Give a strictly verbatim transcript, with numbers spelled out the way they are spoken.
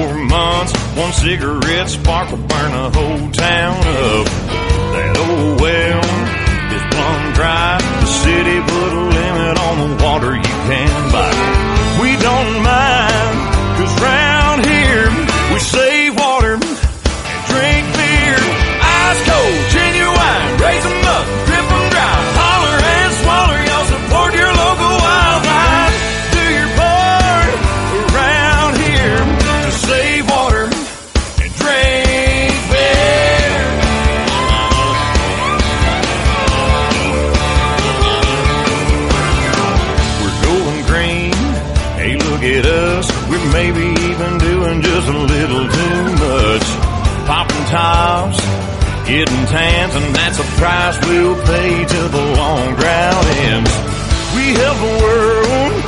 four months, one cigarette spark will burn the whole town up. That old well is plumb dry. The city put a limit on the water you can buy. We don't mind, 'cause round here we save water and drink beer. Ice cold, genuine, raise them up, drip them dry. Holler and swaller, y'all support your local wildlife. Do your part around here to save water and drink beer. We're going green, hey look at us. We're maybe even doing just a little too much. Popping tops, getting tans, and that's a price we'll pay till the long drought ends. We help the world